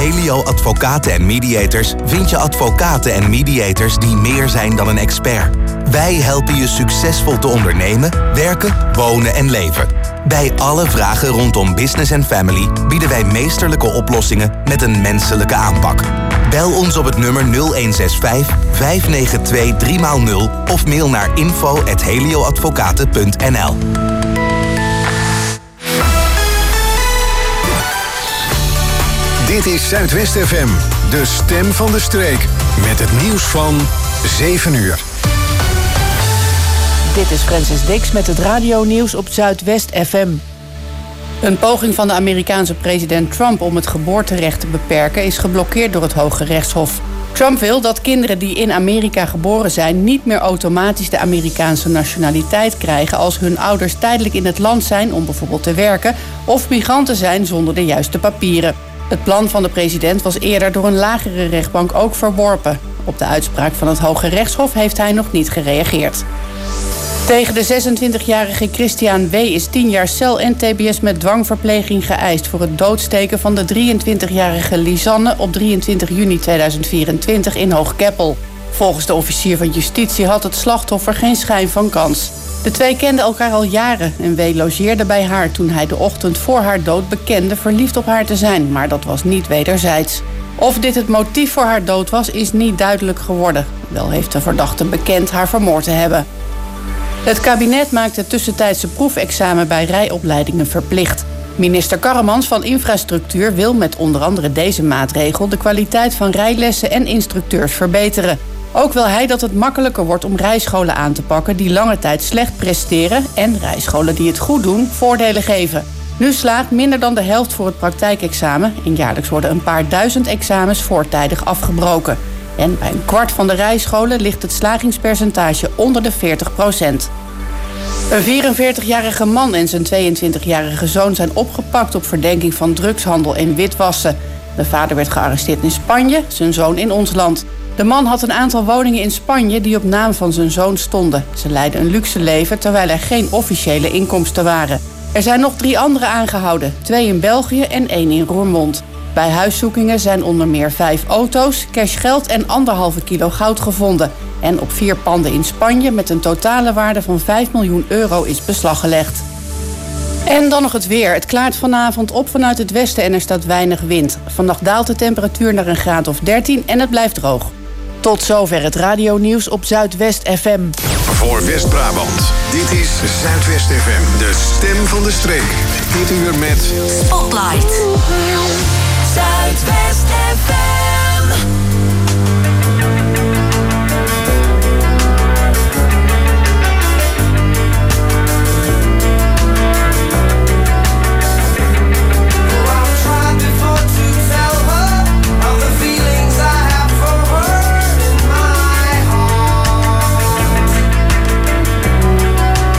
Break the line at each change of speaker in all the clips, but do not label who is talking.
Helio Advocaten en Mediators vind je advocaten en mediators die meer zijn dan een expert. Wij helpen je succesvol te ondernemen, werken, wonen en leven. Bij alle vragen rondom business en family bieden wij meesterlijke oplossingen met een menselijke aanpak. Bel ons op het nummer 0165 592 3x0 of mail naar info@helioadvocaten.nl.
Dit is Zuidwest FM, de stem van de streek. Met het nieuws van 7 uur.
Dit is Francis Dix met het radionieuws op Zuidwest FM. Een poging van de Amerikaanse president Trump om het geboorterecht te beperken is geblokkeerd door het Hoge Rechtshof. Trump wil dat kinderen die in Amerika geboren zijn niet meer automatisch de Amerikaanse nationaliteit krijgen als hun ouders tijdelijk in het land zijn om bijvoorbeeld te werken of migranten zijn zonder de juiste papieren. Het plan van de president was eerder door een lagere rechtbank ook verworpen. Op de uitspraak van het Hoge Rechtshof heeft hij nog niet gereageerd. Tegen de 26-jarige Christian W. is 10 jaar cel en tbs met dwangverpleging geëist voor het doodsteken van de 23-jarige Lisanne op 23 juni 2024 in Hoogkeppel. Volgens de officier van justitie had het slachtoffer geen schijn van kans. De twee kenden elkaar al jaren en W. logeerde bij haar toen hij de ochtend voor haar dood bekende verliefd op haar te zijn, maar dat was niet wederzijds. Of dit het motief voor haar dood was, is niet duidelijk geworden. Wel heeft de verdachte bekend haar vermoord te hebben. Het kabinet maakt het tussentijdse proefexamen bij rijopleidingen verplicht. Minister Karremans van Infrastructuur wil met onder andere deze maatregel de kwaliteit van rijlessen en instructeurs verbeteren. Ook wil hij dat het makkelijker wordt om rijscholen aan te pakken die lange tijd slecht presteren en rijscholen die het goed doen voordelen geven. Nu slaagt minder dan de helft voor het praktijkexamen en jaarlijks worden een paar duizend examens voortijdig afgebroken. En bij een kwart van de rijscholen ligt het slagingspercentage onder de 40%. Een 44-jarige man en zijn 22-jarige zoon zijn opgepakt op verdenking van drugshandel en witwassen. De vader werd gearresteerd in Spanje, zijn zoon in ons land. De man had een aantal woningen in Spanje die op naam van zijn zoon stonden. Ze leidden een luxe leven terwijl er geen officiële inkomsten waren. Er zijn nog 3 anderen aangehouden, 2 in België en 1 in Roermond. Bij huiszoekingen zijn onder meer 5 auto's, cashgeld en 1,5 kilo goud gevonden. En op 4 panden in Spanje met een totale waarde van 5 miljoen euro is beslag gelegd. En dan nog het weer. Het klaart vanavond op vanuit het westen en er staat weinig wind. Vannacht daalt de temperatuur naar een graad of 13 en het blijft droog. Tot zover het radionieuws op Zuidwest FM.
Voor West-Brabant, dit is Zuidwest FM, de stem van de streek. Dit uur met
Spotlight. Zuidwest FM.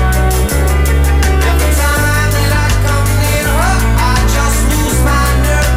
Every time that I come near her, I just lose my nerve.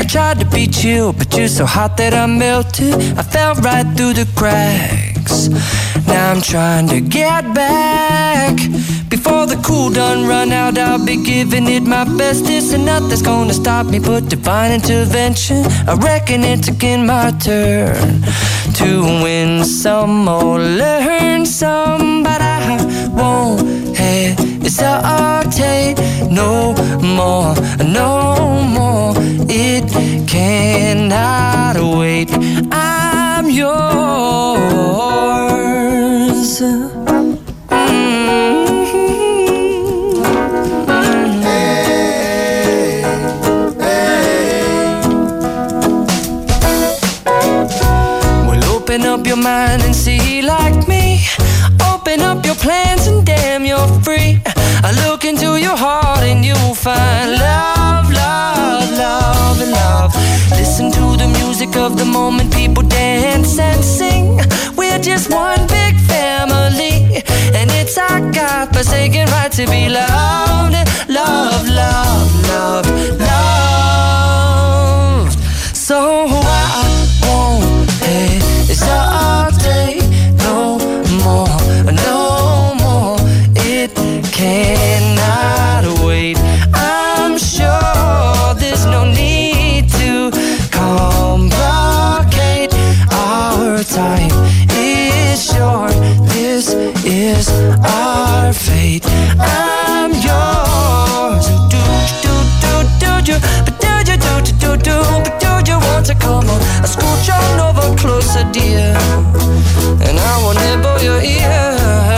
I tried to be chill, but you're so hot that I melted. I fell right through the cracks. Now I'm trying to get back. Before the cool done run out, I'll be giving it my bestest, and nothing's gonna stop me but divine intervention. I reckon it's again my turn to win some or learn some, but I won't hesitate no more, no more. It cannot wait. I'm yours. Open up your mind and see like me. Open up your plans and damn, you're free. I look into your heart and you'll find love, love, love, and love. Listen to the music of the moment, people dance and sing. We're just one big family, and it's our God-forsaken right to be loved, loved, loved, loved, loved. So I won't hesitate no more, no more. It cannot wait. I'm sure there's no need to complicate. Our time is short. This is our fate. I'm yours. But do you want to come on? I scooch on over closer, dear, and I will nibble your ear.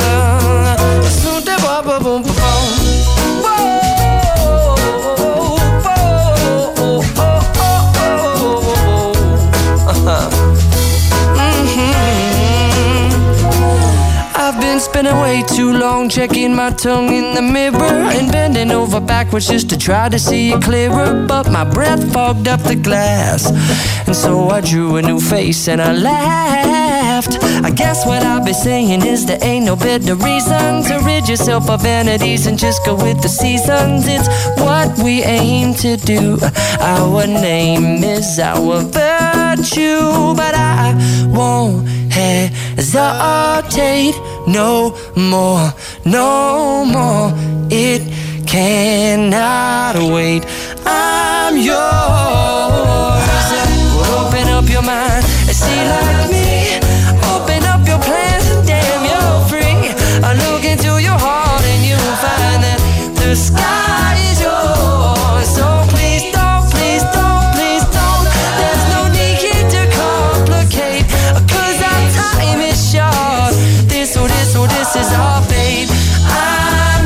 I've been spending way too long checking my tongue in the mirror and bending over backwards just to try to see it clearer, but my breath fogged up the glass, and so I drew a new face and I laughed. I guess what I'll be saying is there ain't no better reason to rid yourself of vanities and just go with the seasons. It's what we aim to do. Our name is our virtue, but I won't hesitate no more, no more. It cannot wait. I'm yours. Open up your mind and see like me. Open up your plans and damn, you're free. I look into your heart and you'll find that the sky is yours. So please don't, please don't, please don't. There's no need here to complicate, 'cause our time is short. This is our fate. I'm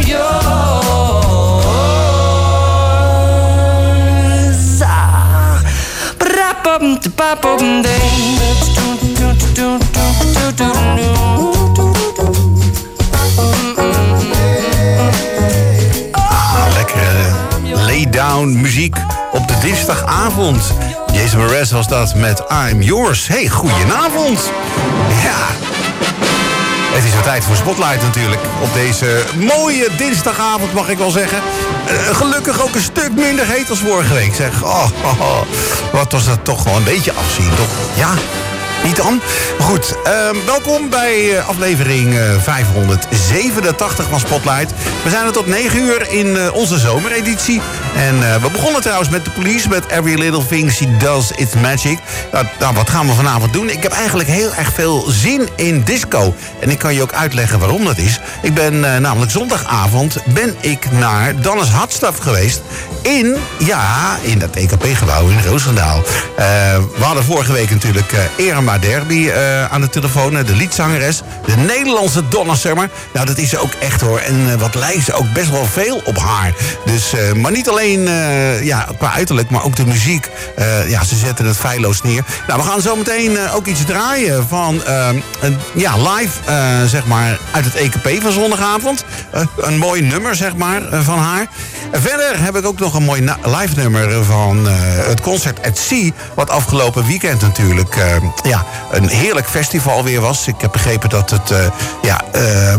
yours.
Lekkere lay-down muziek op de dinsdagavond. Jason Mraz was dat met I'm Yours. Hey, goedenavond. Ja, het is weer tijd voor Spotlight natuurlijk. Op deze mooie dinsdagavond mag ik wel zeggen. Gelukkig ook een stuk minder heet als vorige week. Zeg, wat was dat toch wel een beetje afzien, toch? Ja, niet dan? Maar goed, welkom bij aflevering 587 van Spotlight. We zijn er tot 9 uur in onze zomereditie. En we begonnen trouwens met de Police, met Every Little Thing She Does, It's Magic. Nou, wat gaan we vanavond doen? Ik heb eigenlijk heel erg veel zin in disco. En ik kan je ook uitleggen waarom dat is. Ik ben namelijk zondagavond naar Dannes Hot Stuff geweest. In dat EKP-gebouw in Roosendaal. We hadden vorige week natuurlijk Irma Derby aan de telefoon. De liedzangeres. De Nederlandse Donna Summer. Nou, dat is ze ook echt hoor. En wat lijkt ze ook best wel veel op haar. Dus, maar niet alleen qua uiterlijk, maar ook de muziek. Ze zetten het feilloos neer. Nou, we gaan zo meteen ook iets draaien van live, zeg maar, uit het EKP van zondagavond. Een mooi nummer, zeg maar, van haar. Verder heb ik ook nog een mooi live nummer van het Concert at Sea, wat afgelopen weekend natuurlijk een heerlijk festival weer was. Ik heb begrepen dat het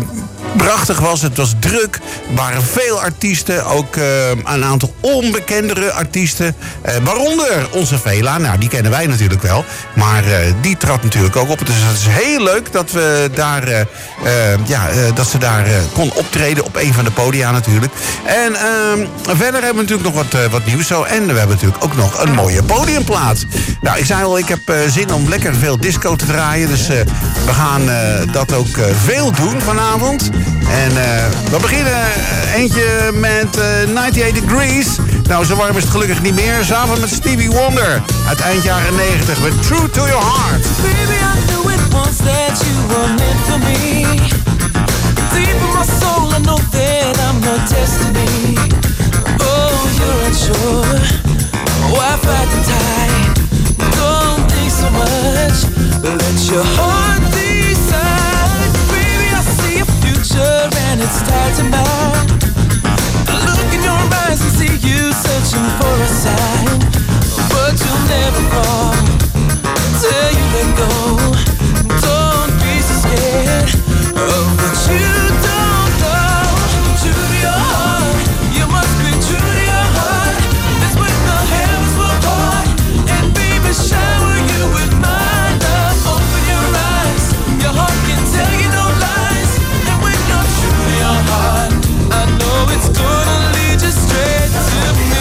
prachtig was. Het was druk. Er waren veel artiesten. Ook een aantal onbekendere artiesten. Waaronder onze Vela. Nou, die kennen wij natuurlijk wel. Maar die trad natuurlijk ook op. Dus het is heel leuk dat we daar, dat ze daar kon optreden op een van de podia natuurlijk. En verder hebben we natuurlijk nog wat nieuws zo. En we hebben natuurlijk ook nog een mooie podiumplaats. Nou, ik zei al, ik heb zin om lekker veel disco te draaien. Dus we gaan dat ook veel doen vanavond. En we beginnen eentje met 98 Degrees. Nou, zo warm is het gelukkig niet meer. Samen met Stevie Wonder uit eind jaren 90 met True to Your Heart.
Baby, I knew it once that you were meant for me. Deep in my soul, I know that I'm your destiny. Oh, you're unsure. Why fight the tide? Don't think so much. Let your heart decide. Baby, I see a future and it's tied to mine. Look in your eyes and see you searching for a sign. But you'll never fall till you let go. Don't be so scared of what you don't know. True to your heart, you must be true to your heart. That's when the heavens will part. And baby, shower you with my love. Open your eyes, your heart can tell you no lies. And when you're true to your heart, I know it's gonna lead you straight to me.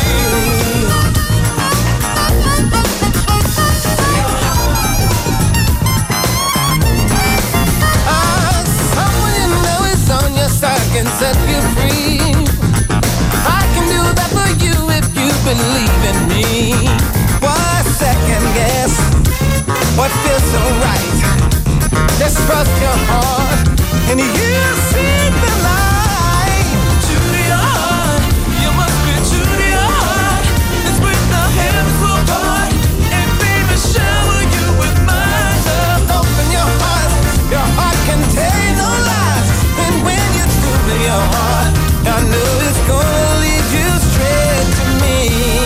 Someone you know is on your side can set you free. I can do that for you if you believe in me. Why second guess what feels so right? Just trust your heart and you'll see the light. True to your heart, you must be true to your heart. It's when the heavens will part. And baby, shower you with my love. Open your heart can tell you no lies. And when you're true to your heart, I know it's gonna lead you straight to me.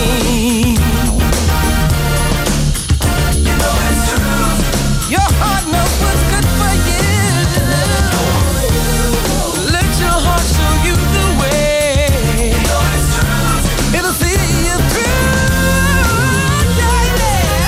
You know it's true. Your heart knows what's good for you. Let your heart show you the way. You know it's true. It'll see you through. Yeah, yeah.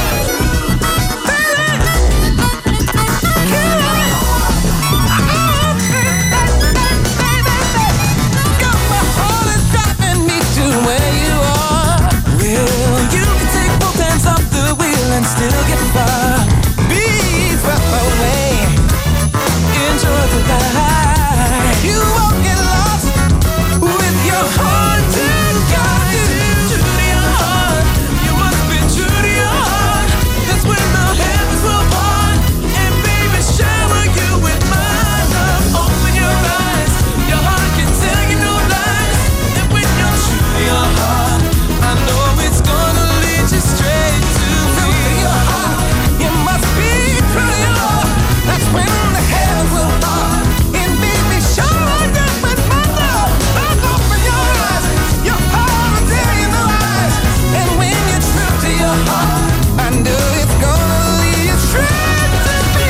Got my heart is driving me to where you are. Well, you can take both hands off the wheel and still get far. Be swept away. Enjoy the ride. You won't get lost with your heart to guide you. True to your heart, you must be true to your heart. That's when the heavens will part. And baby, shower you with my love. Open your eyes, your heart can tell you no lies. And when you're true to your heart, I know it's gonna lead you straight to me. Your heart, you must be true to your heart. That's when the heavens will part. And baby, shower you with my love. Open your eyes, your heart will tell you no lies. And when you're true to your heart, I know it's gonna lead you straight to me.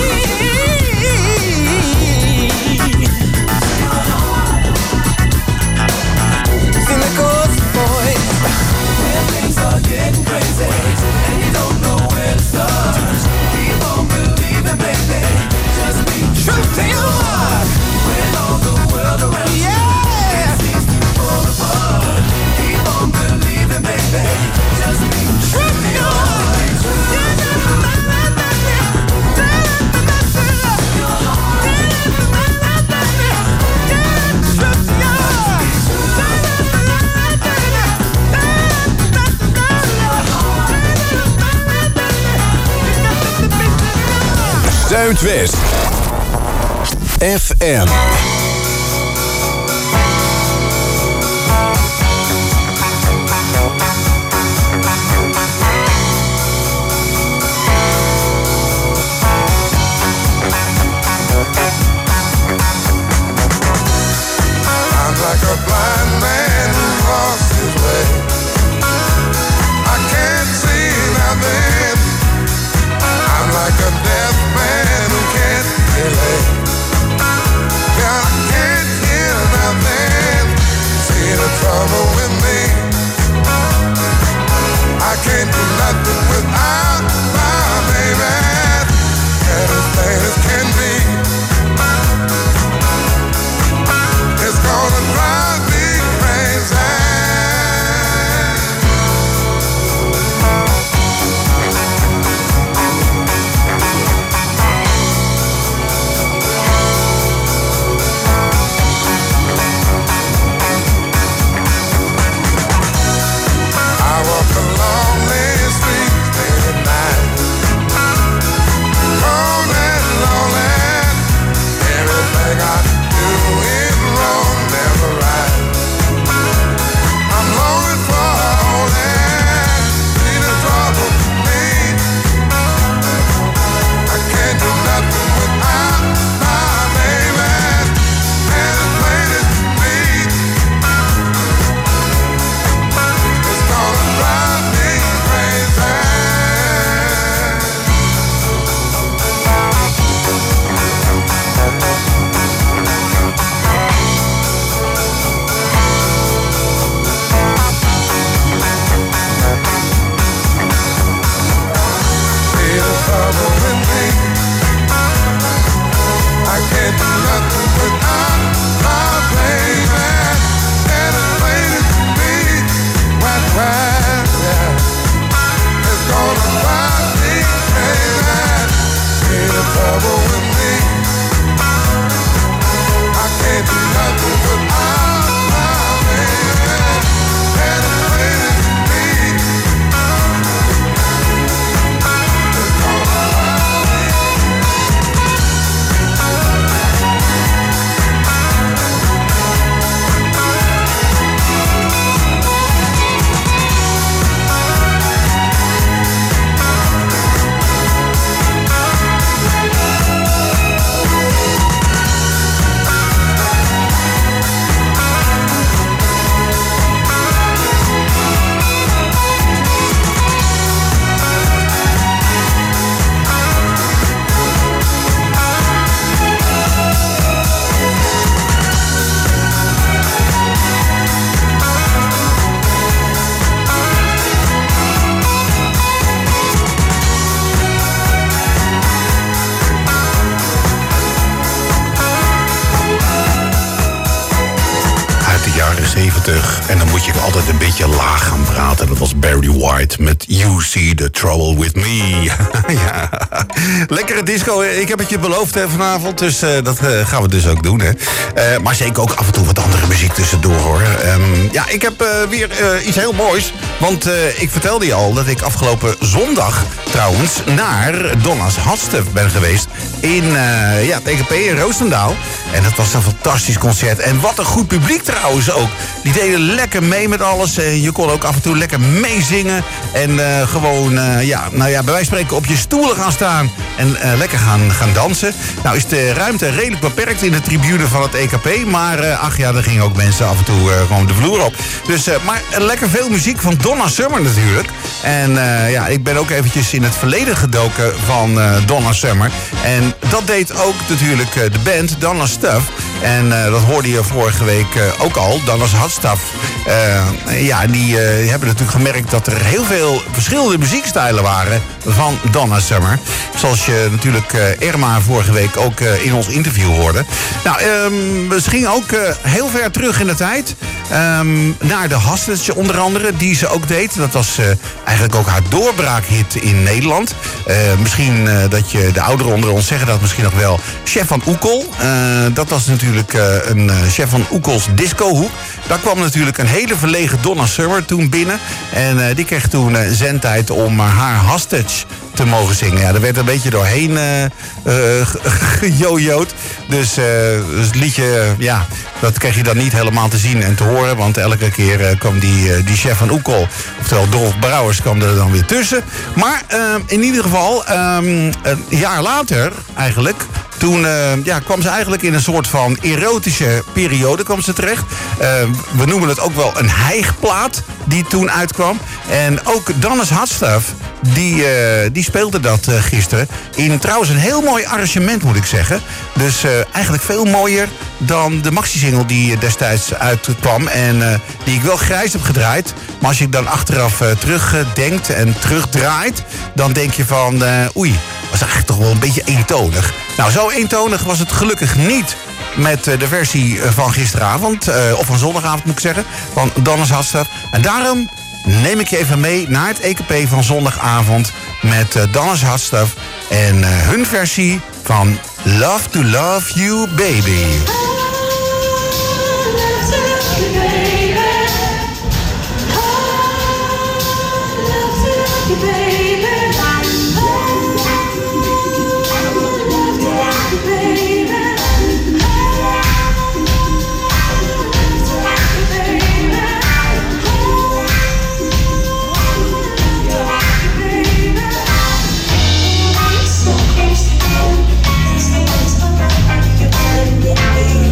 Sing the chorus, boys. When things are getting crazy and you don't know where to start, keep on believing, baby. Just be true to your heart. When all the world around you seems to fall apart, keep on believing, baby. Just be true to your heart.
Zuidwest FM.
I'm like a blind man who lost his way. I can't see nothing. I'm like a deaf man who can't relate. nothing without my baby. And as plain as can be, it's gonna drive me crazy. I walk a lonely street late at night, cold and lonely. Everything I do is wrong, never right. I'm longing for only see the trouble with me. I can't do nothing without my baby. And as plain as can be, it's gonna drive me crazy. See the trouble with me. I can't do nothing without my baby. And as plain as can be, whack, whack, yeah. It's gonna drive me crazy. See the trouble with me. I can't do nothing without my baby. And as plain as can be, it's gonna drive me.
Uit de jaren 70. En dan moet je altijd een beetje laag gaan praten. Dat was Barry White met You See the Trouble with Me. Ja. Lekkere disco. Ik heb het je beloofd vanavond. Dus dat gaan we dus ook doen. Hè. Maar zeker ook af en toe wat andere muziek tussendoor hoor. Ja, ik heb weer iets heel moois. Want ik vertelde je al dat ik afgelopen zondag trouwens naar Donna's Hot Stuff ben geweest. In het EKP in Roosendaal. En dat was een fantastisch concert. En wat een goed publiek trouwens ook. Die deden lekker mee met alles. Je kon ook af en toe lekker meezingen. En gewoon, bij wijze van spreken op je stoelen gaan staan. En lekker gaan dansen. Nou is de ruimte redelijk beperkt in de tribune van het EKP. Maar er gingen ook mensen af en toe gewoon de vloer op. Dus, maar lekker veel muziek van Donna Summer natuurlijk. En ik ben ook eventjes in het verleden gedoken van Donna Summer. En dat deed ook natuurlijk de band Donna Stuff. En dat hoorde je vorige week ook al, Donna's Hot Stuff. Die hebben natuurlijk gemerkt dat er heel veel verschillende muziekstijlen waren van Donna Summer. Zoals je natuurlijk Irma vorige week ook in ons interview hoorde. Nou, ze gingen ook heel ver terug in de tijd. Naar de Hostage onder andere, die ze ook deed. Dat was eigenlijk ook haar doorbraakhit in Nederland. Misschien dat je de ouderen onder ons zeggen dat misschien nog wel Chef van Oekel. Dat was natuurlijk een Chef van Oekels discohoek. Daar kwam natuurlijk een hele verlegen Donna Summer toen binnen. En die kreeg toen zendtijd om haar Hostage te mogen zingen. Ja, er werd een beetje doorheen gejojoed. Dus het liedje, dat kreeg je dan niet helemaal te zien en te horen. Want elke keer kwam die Chef van Oekel, oftewel Dolf Brouwers, kwam er dan weer tussen. Maar in ieder geval, een jaar later eigenlijk, Toen kwam ze eigenlijk in een soort van erotische periode kwam ze terecht. We noemen het ook wel een hijgplaat die toen uitkwam. En ook Donna's Hot Stuff, die speelde dat gisteren. In trouwens een heel mooi arrangement, moet ik zeggen. Dus eigenlijk veel mooier dan de maxi-single die destijds uitkwam. En die ik wel grijs heb gedraaid. Maar als je dan achteraf terugdenkt en terugdraait, dan denk je van oei, was eigenlijk toch wel een beetje eentonig. Nou, zo eentonig was het gelukkig niet met de versie van gisteravond. Of van zondagavond moet ik zeggen. Van Donna's Hot Stuff. En daarom neem ik je even mee naar het EKP van zondagavond met Donna's Hot Stuff en hun versie van Love to Love You Baby.
Baby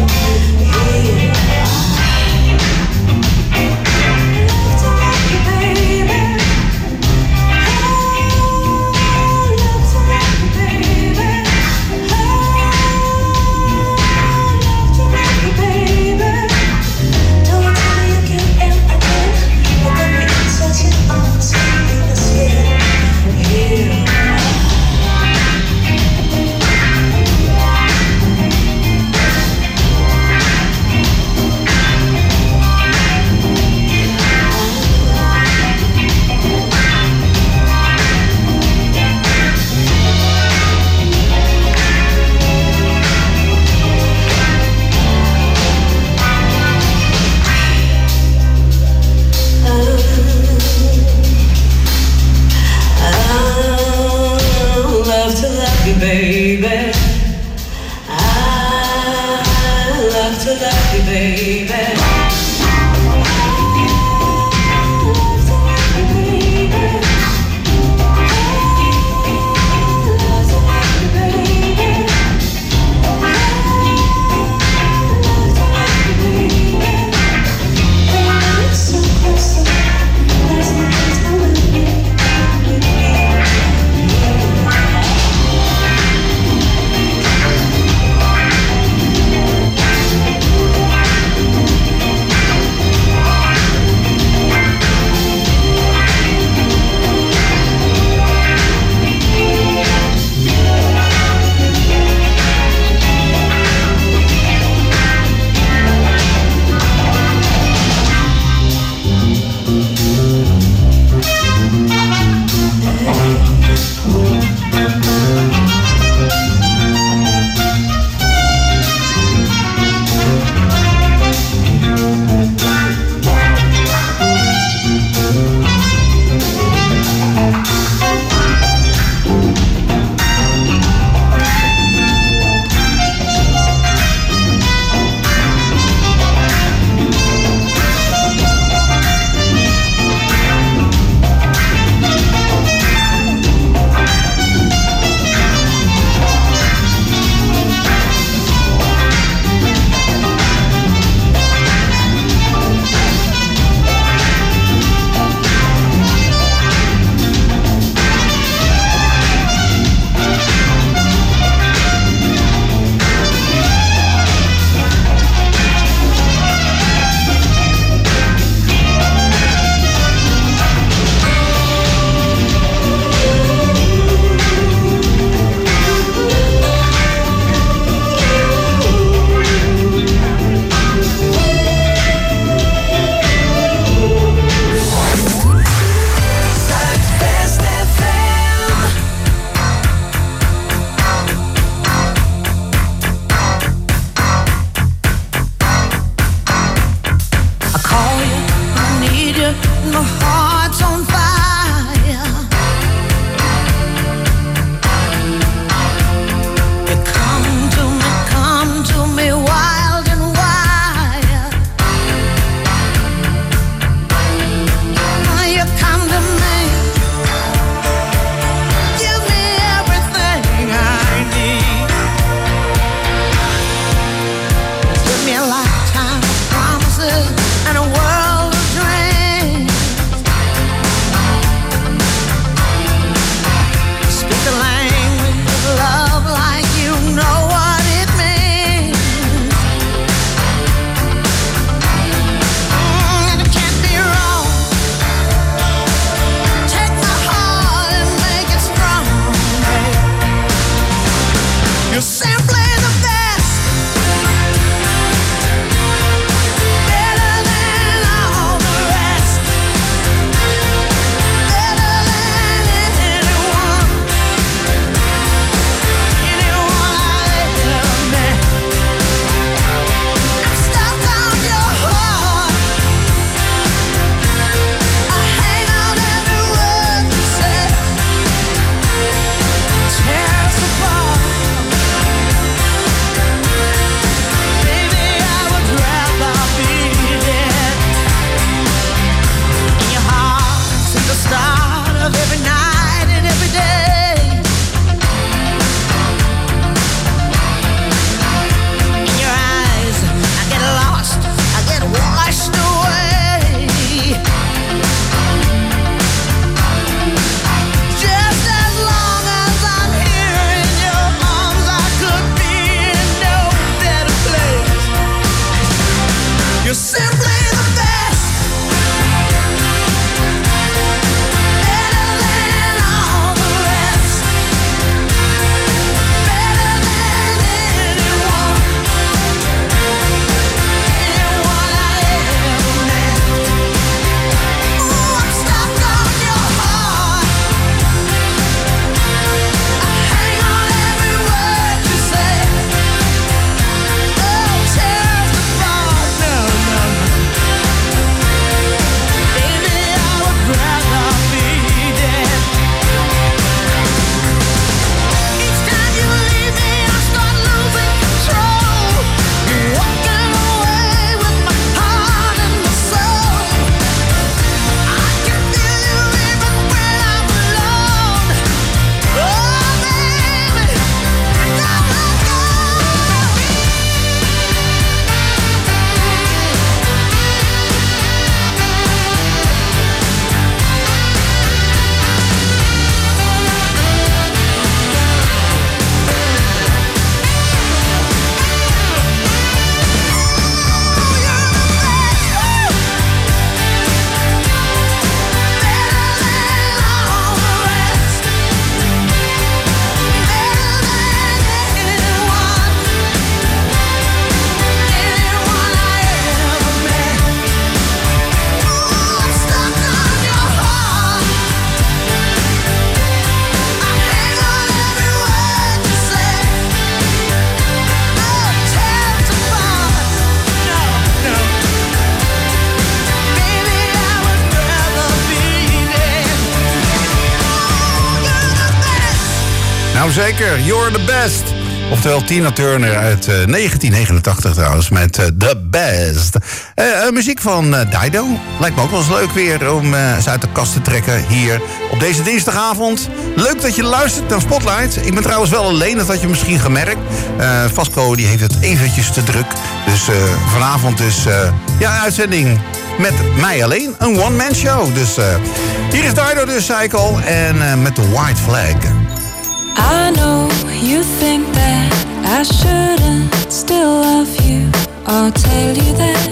Nou zeker, You're the Best. Oftewel Tina Turner uit 1989 trouwens, met The Best. Muziek van Dido. Lijkt me ook wel eens leuk weer om ze uit de kast te trekken hier op deze dinsdagavond. Leuk dat je luistert naar Spotlight. Ik ben trouwens wel alleen, dat had je misschien gemerkt. Vasco die heeft het eventjes te druk. Dus vanavond dus een uitzending met mij alleen. Een one-man show. Dus hier is Dido dus, zei ik al. En met de White Flag.
I know you think that I shouldn't still love you. I'll tell you that.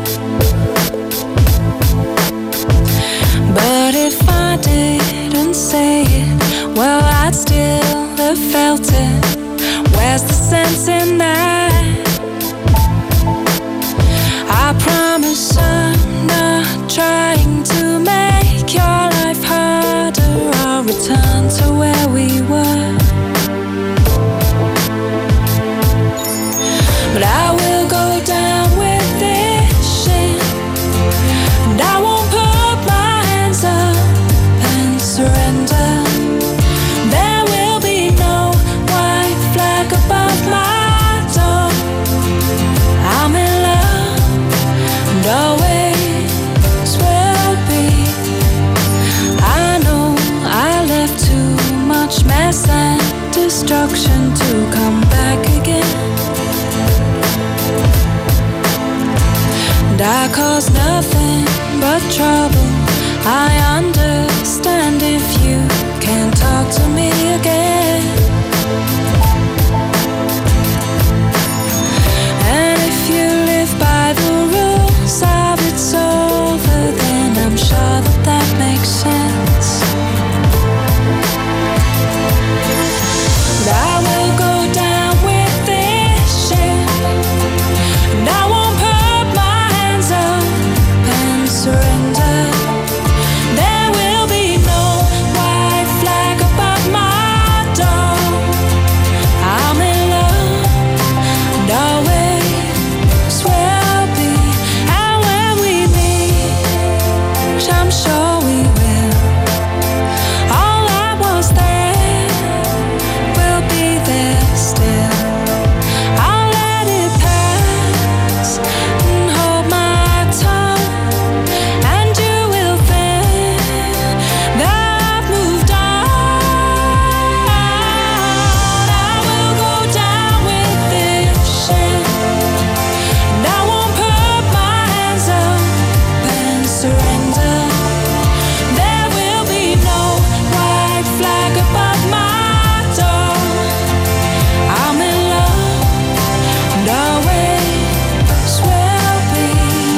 But if I didn't say it, well, I'd still have felt it. Where's the sense in that? I promise I'm not trying to make your life harder. I'll return to where we were. But I will go down with this shit, and I won't put my hands up and surrender. There will be no white flag above my door. I'm in love, and always will be. I know I left too much mess and destruction to come back again. And I cause nothing but trouble. I understand if you can't talk to me again. And if you live by the rules of it's over, then I'm sure that that makes sense. But I will go down with this shit, and I won't put my hands up and surrender. There will be no white flag above my door. I'm in love, and always will be. And when we meet, which I'm sure we will, all that was there will be there still. I'll let it pass and hold my tongue, and you will think that I've moved on. I will go down with this shit, and I won't put my hands up and surrender. There will be no white flag above my door. I'm in love, and always will be.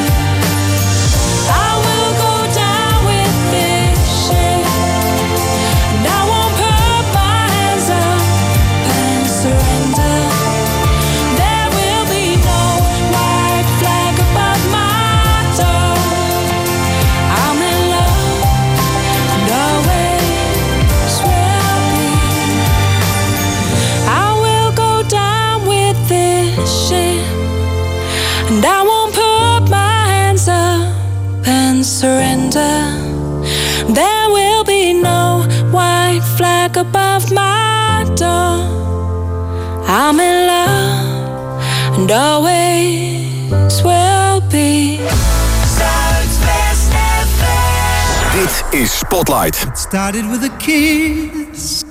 I will go down with this shit, and I won't put my hands up and surrender. There will be no white flag above my door. I'm in love, and always will be. I will go down with this shit, and I won't put my hands up and surrender. There will be no white flag above my door. I'm in love, and always will be.
Dit is Spotlight.
Started with a kiss.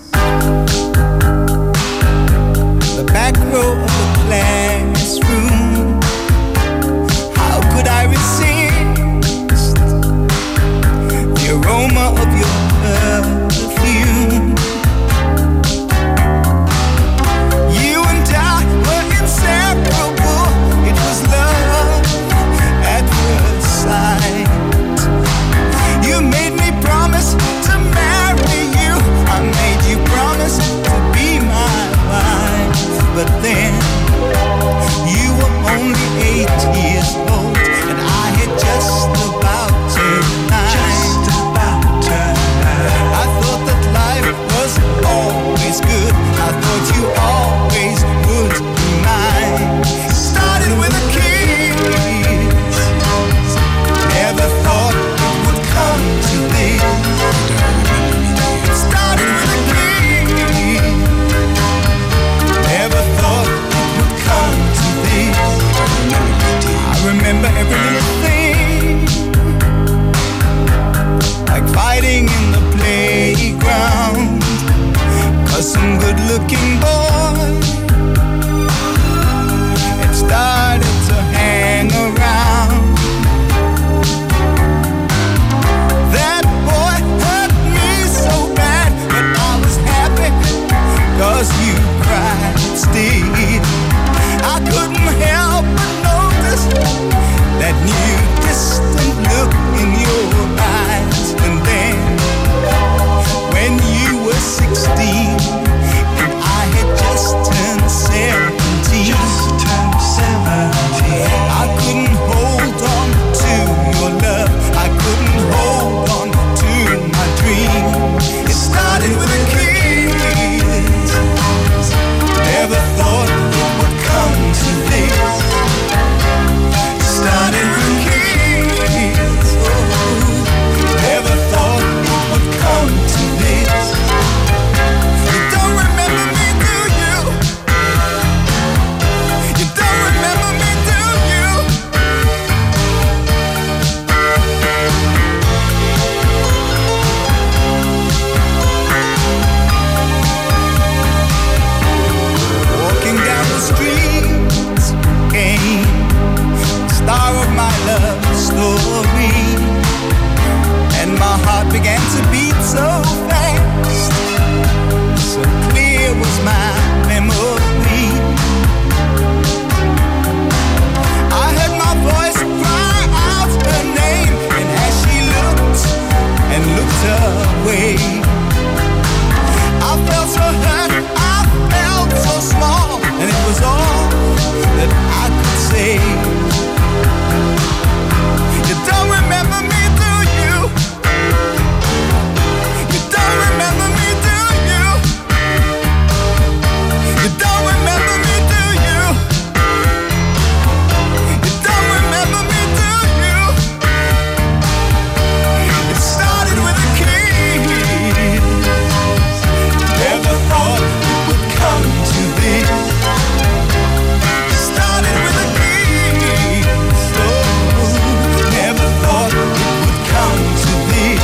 The back row of the classroom. How could I resist the aroma of your perfume? You and I were inseparable. It was love at first sight. You made me promise to marry you. I made you promise to be my wife. But then you were only 8 years old, and I had just about turned 9. I thought looking boy and started to hang around. That boy hurt me so bad, but I was happy 'cause you cried instead. I couldn't help but notice that new distant look in your eyes. And then when you were 16 and I had just turned 17, I couldn't hold on to your love, I couldn't hold on to my dream. It started with a kiss, never thought it would come to this. It started with a kiss, never thought it would come to this. You don't remember me, do you? You don't remember me, do you? Walking down the streets came the star of my love story, and my heart began to beat so fast, so clear was my memory. I heard my voice cry out her name, and as she looked and looked away, I felt so hurt, I felt so small, and it was all that I could say. You don't remember me, do you? You don't remember me, do you? You don't remember me, do you? You don't remember me, do you? It started with a kiss, never thought it would come to this. It started with a kiss, oh, never thought it would come to this.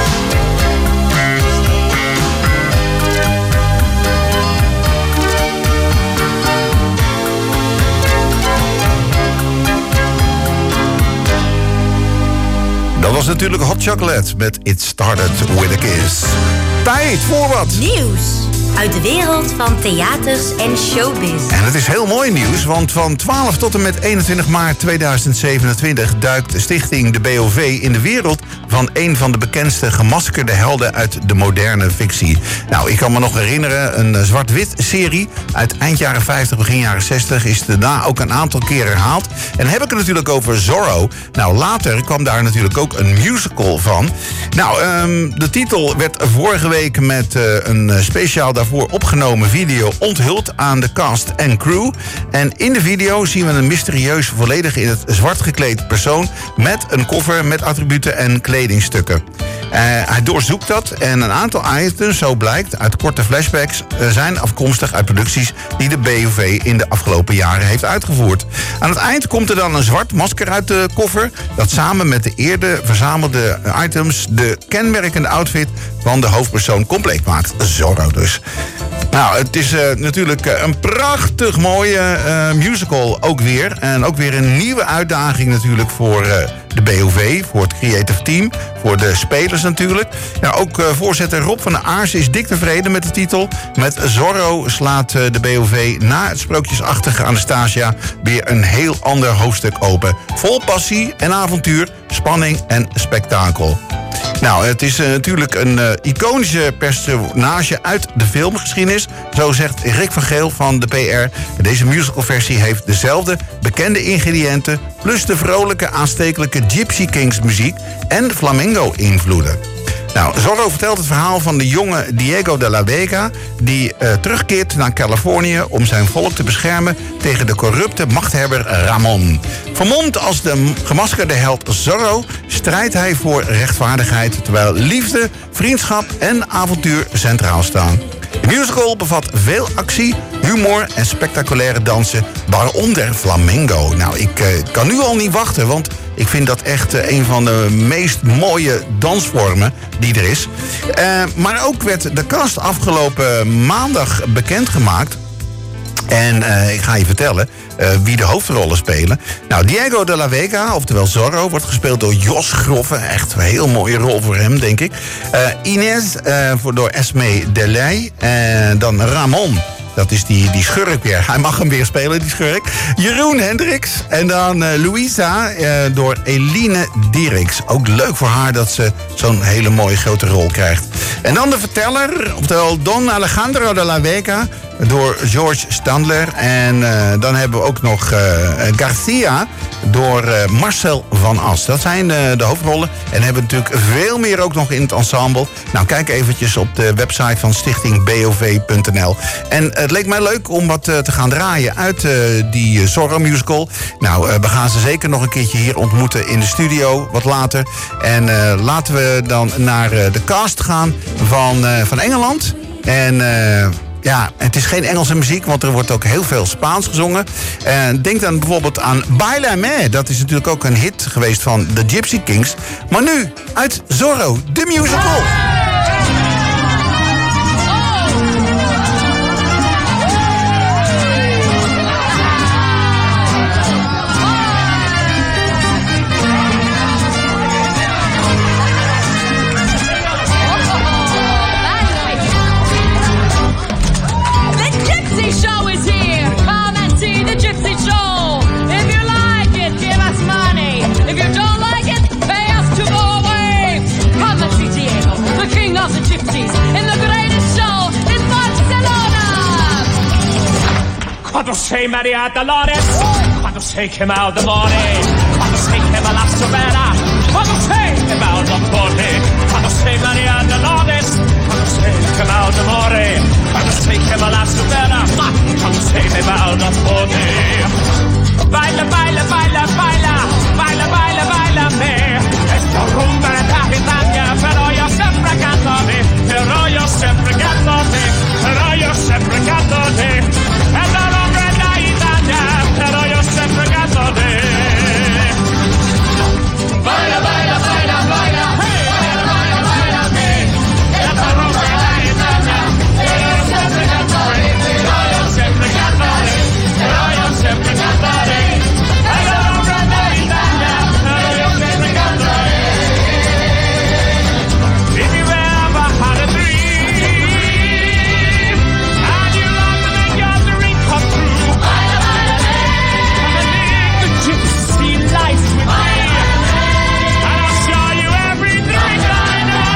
Dat was natuurlijk Hot Chocolate met It Started With A Kiss. Tijd voor wat.
Nieuws uit de wereld van theaters en showbiz.
En het is heel mooi nieuws, want van 12 tot en met 21 maart 2027 duikt stichting de BOV in de wereld van een van de bekendste gemaskerde helden uit de moderne fictie. Nou, ik kan me nog herinneren, een zwart-wit serie uit eind jaren 50, begin jaren 60 is daarna ook een aantal keer herhaald. En dan heb ik het natuurlijk over Zorro. Nou, later kwam daar natuurlijk ook een musical van. Nou, de titel werd vorige week met een speciaal daarvoor opgenomen video onthuld aan de cast en crew. En in de video zien we een mysterieus, volledig in het zwart gekleed persoon met een koffer met attributen en kledingstukken. Hij doorzoekt dat en een aantal items, zo blijkt, uit korte flashbacks zijn afkomstig uit producties die de BOV in de afgelopen jaren heeft uitgevoerd. Aan het eind komt er dan een zwart masker uit de koffer dat samen met de eerder verzamelde items de kenmerkende outfit van de hoofdpersoon compleet maakt. Zorro dus. Nou, het is natuurlijk een prachtig mooie musical ook weer. En ook weer een nieuwe uitdaging natuurlijk voor de BOV, voor het creative team, voor de spelers natuurlijk. Ja, ook voorzitter Rob van der Aars is dik tevreden met de titel. Met Zorro slaat de BOV na het sprookjesachtige Anastasia weer een heel ander hoofdstuk open. Vol passie en avontuur, spanning en spektakel. Nou, het is natuurlijk een iconische personage uit de filmgeschiedenis. Zo zegt Rick van Geel van de PR. Deze musicalversie heeft dezelfde bekende ingrediënten, plus de vrolijke, aanstekelijke Gypsy Kings muziek en flamenco-invloeden. Nou, Zorro vertelt het verhaal van de jonge Diego de la Vega, die terugkeert naar Californië om zijn volk te beschermen tegen de corrupte machthebber Ramon. Vermomd als de gemaskerde held Zorro strijdt hij voor rechtvaardigheid, terwijl liefde, vriendschap en avontuur centraal staan. De musical bevat veel actie, humor en spectaculaire dansen, waaronder flamenco. Nou, ik kan nu al niet wachten, want Ik vind dat echt een van de meest mooie dansvormen die er is. Maar ook werd de cast afgelopen maandag bekendgemaakt. En ik ga je vertellen wie de hoofdrollen spelen. Nou, Diego de la Vega, oftewel Zorro, wordt gespeeld door Jos Groffe. Echt een heel mooie rol voor hem, denk ik. Inés door Esme Delay. En dan Ramon. Dat is die schurk weer. Hij mag hem weer spelen, die schurk. Jeroen Hendricks. En dan Louisa door Eline Dierix. Ook leuk voor haar dat ze zo'n hele mooie grote rol krijgt. En dan de verteller, oftewel Don Alejandro de la Vega door George Standler. En dan hebben we ook nog Garcia door Marcel van As. Dat zijn de hoofdrollen. En hebben natuurlijk veel meer ook nog in het ensemble. Nou, kijk eventjes op de website van stichtingbov.nl. En het leek mij leuk om wat te gaan draaien uit die Zorro musical. Nou, we gaan ze zeker nog een keertje hier ontmoeten in de studio, wat later. En laten we dan naar de cast gaan van Engeland. En ja, het is geen Engelse muziek, want er wordt ook heel veel Spaans gezongen. Denk dan bijvoorbeeld aan Bailame. Dat is natuurlijk ook een hit geweest van de Gypsy Kings. Maar nu uit Zorro, de musical.
Quando sei Maria Dolores, quando sei che mal d'amore, quando sei che me la sovera, quando sei che mal d'amore, quando sei Maria Dolores, quando sei che mal d'amore, quando sei che me la sovera, quando sei che mal d'amore. Baila, baila, baila, baila, baila, baila, baila me. Esta rumba da Italia, però io sempre canto a me, però io sempre canto a me, però io sempre canto a me. Pero yo sempre canto de baila, baila, baila, baila, hey, baila, baila, baila me. Esta rumba la Italia, pero yo siempre cantaré, pero yo siempre cantaré, pero yo siempre cantaré. Esta rumba la Italia, pero yo siempre cantaré. If you ever had a dream and you love to make your dream come true, baila, baila. Gypsy life with me, and I'll show you everything I know.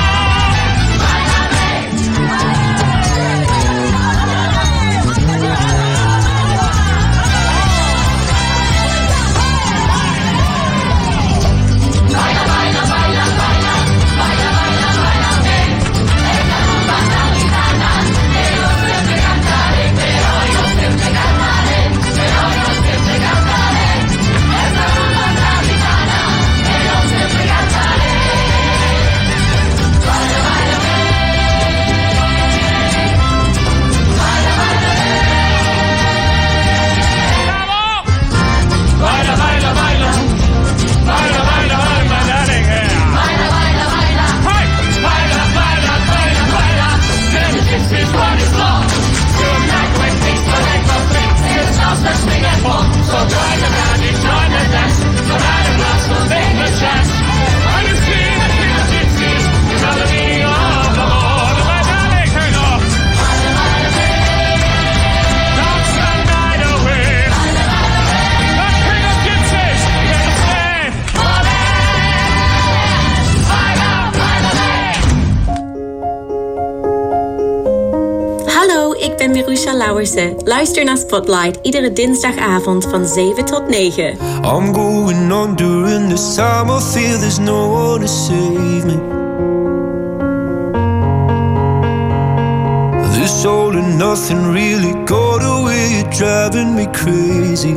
Baila, baila, baila, baila, baila, baila, baila me. Esta rumba napolitana, que yo siempre cantaré, pero yo siempre cantaré, pero yo siempre cantaré. Esta rumba napolitana, que yo siempre cantaré. Baila, baila me. Baila, baila me. Baila, baila, baila. Baila, baila, baila, darling, yeah. Baila, baila, baila. Hey! Baila, baila, baila, baila. Then this is what is love. You're not with me, so let go free. It's just a swing and fall. So join the magic, join the dance. No matter what, so take the chance. When you see the king of gypsies, you know the meaning of the Lord. My darling, hang on. Baila, baila, baila. Dance the night away. Baila, baila, baila. The king of gypsies, here to stay. Baila, baila, baila.
Hallo, ik ben Miroesha Lauwersen. Luister naar Spotlight iedere dinsdagavond van 7 tot 9.
I'm going on during this time. I feel there's no one to save me. This all and nothing really got away. You're driving me crazy.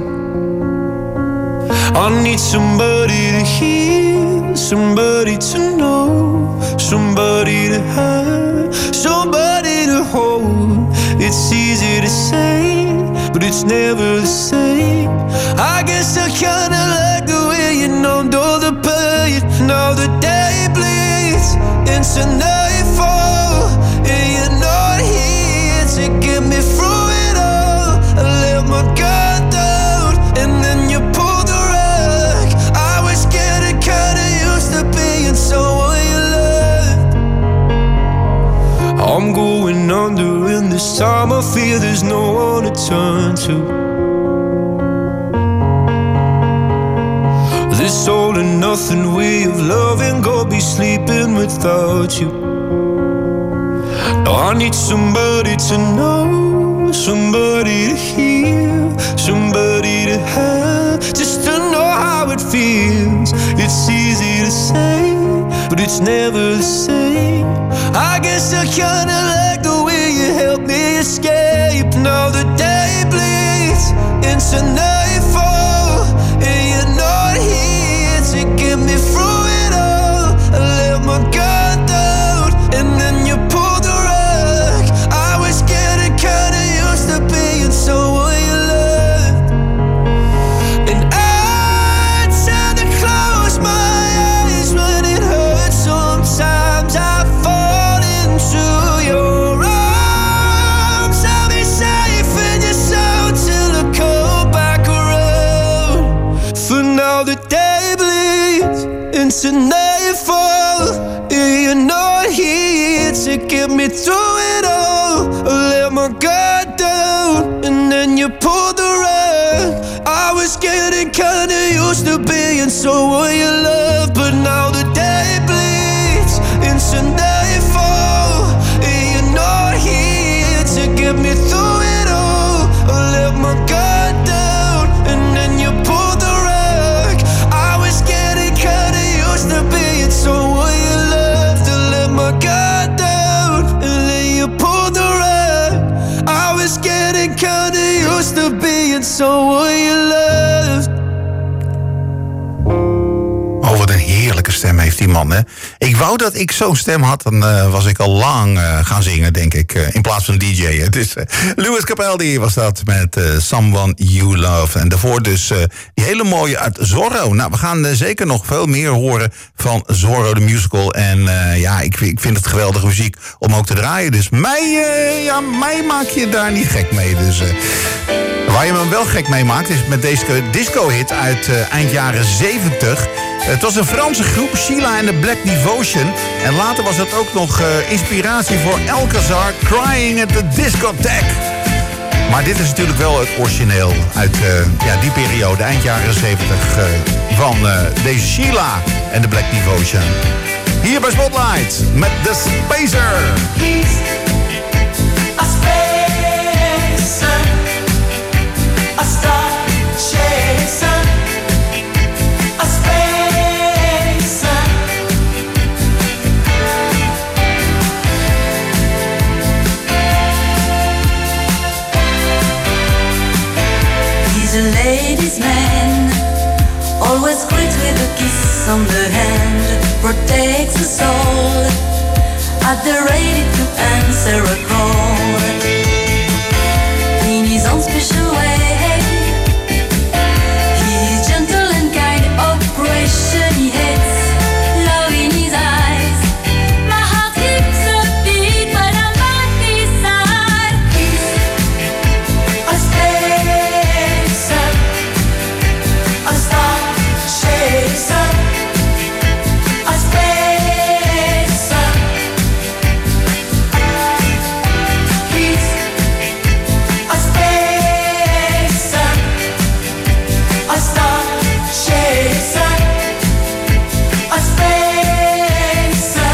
I need somebody to hear, somebody to know, somebody to have, somebody to hold. It's easy to say, but it's never the same. I guess I kinda like the way you numbed all into nightfall, and you're not here to get me through it all. I let my guard down, and then you pulled the rug. I was getting kinda used to being someone you loved. I'm going under, and this time I feel there's no one to turn to. This all or nothing way of loving, go be sleeping without you. Now I need somebody to know, somebody to hear, somebody to have, just to know how it feels. It's easy to say, but it's never the same. I guess I kinda like the way you help me escape. Now the day bleeds into nightfall, and you're not here to get me through it all. I let my guard down, and then you pulled the rug. I was getting kinda used to being someone you loved. And I tend to close my eyes when it hurts. Sometimes I fall into your arms. I'll be safe in your soul till I come back around. For now the day bleeds into nightfall, and you're not here to get me through it all. I let my guard down, and then you pulled the rug. I was getting kinda used to being someone you love, but now the day bleeds into nightfall, and you're not here to get me through it all. I let my guard down, and then you pulled the rug. I was getting kinda used to being someone you loved. To let my guard down, and then you pulled the rug. I was getting kinda used to being someone you loved.
Oh, wat een heerlijke stem heeft die man, hè. Ik wou dat ik zo'n stem had, dan was ik al lang gaan zingen, denk ik. In plaats van DJ. Het is Lewis Capaldi was dat met Someone You Love. En daarvoor dus die hele mooie uit Zorro. Nou, we gaan zeker nog veel meer horen van Zorro, de musical. En ja, ik vind het geweldige muziek om ook te draaien. Dus mij maak je daar niet gek mee. Dus waar je me wel gek mee maakt is met deze disco-hit uit eind jaren 70. Het was een Franse groep, Sheila and the Black Devotion. En later was het ook nog inspiratie voor Alcazar, Crying at the Discotheque. Maar dit is natuurlijk wel het origineel uit die periode, eind jaren 70, van deze Sheila and the Black Devotion. Hier bij Spotlight met The Spacer.
He's a spacer, a star chaser, a spacer.
He's a ladies' man, always greets with a kiss on the hand, protects the soul, at the ready to answer a call. In his own special way, he's gentle and kind, operation he hates, love in his eyes. My heart keeps a beat, but I'm at his side.
He's a spacer, a star chaser, a spacer. He's a spacer, a star chaser, a spacer.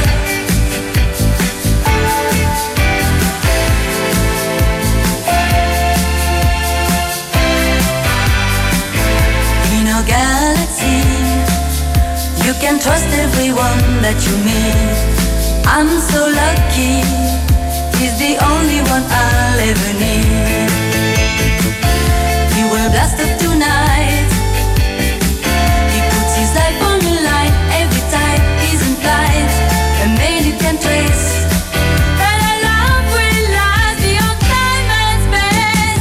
In our galaxy, you can trust everyone that you meet. I'm so lucky, he's the only one I'll ever need. He will blast up tonight, he puts his life on the line. Every time he's in flight, a man you can trace. And our love will last beyond time and space.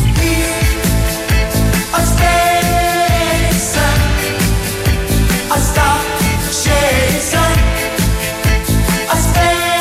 A spacer, a star chaser, a spacer.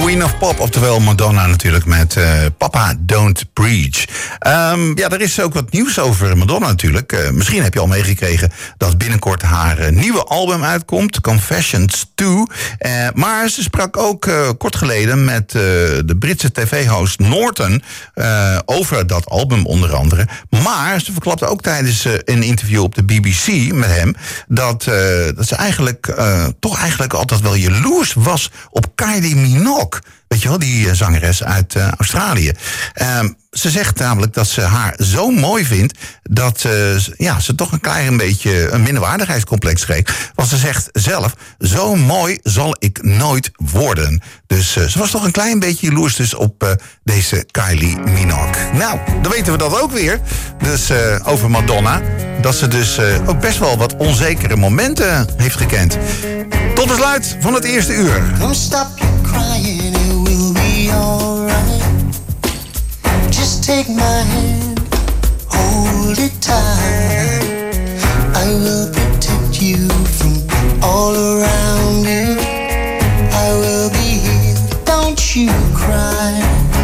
Queen of Pop, oftewel Madonna natuurlijk met Papa Don't Preach. Ja, er is ook wat nieuws over Madonna natuurlijk. Misschien heb je al meegekregen dat binnenkort haar nieuwe album uitkomt, Confessions 2. Maar ze sprak ook kort geleden met de Britse tv-host Norton over dat album onder andere. Maar ze verklapte ook tijdens een interview op de BBC met hem dat ze eigenlijk altijd wel jaloers was op Kylie Minogue. Weet je wel, die zangeres uit Australië. Ze zegt namelijk dat ze haar zo mooi vindt dat ze toch een klein beetje een minderwaardigheidscomplex kreeg. Want ze zegt zelf, zo mooi zal ik nooit worden. Dus ze was toch een klein beetje jaloers dus op deze Kylie Minogue. Nou, dan weten we dat ook weer. Dus over Madonna. Dat ze dus ook best wel wat onzekere momenten heeft gekend. Tot besluit van het eerste uur.
Don't stop your crying, it will be alright. Just take my hand, hold it tight. I will protect you from all around you. I will be here, don't you cry.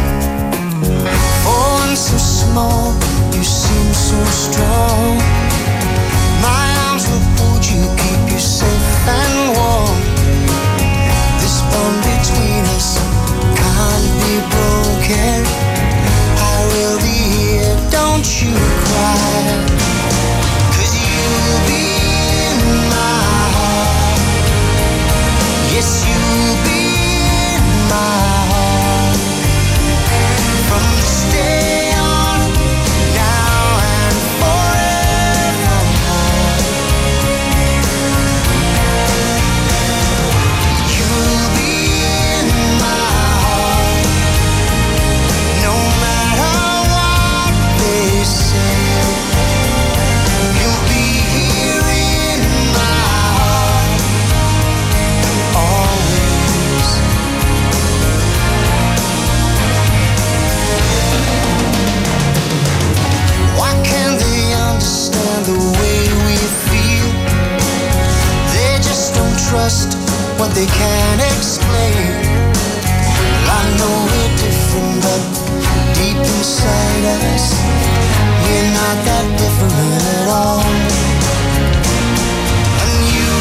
For one so small, you seem so strong. My arms will hold you, keep you safe and warm. This bond between us can't be broken. I will be here, don't you cry. 'Cause you'll be in my heart. Yes, you'll be in my heart. From this day on, now and forevermore. You'll be in my heart. No matter what they say. You'll be here in my heart. Always. Why can't they understand the way we feel? They just don't trust what they can't explain. Well, I know we're different, but deep inside us, we're not that different at all.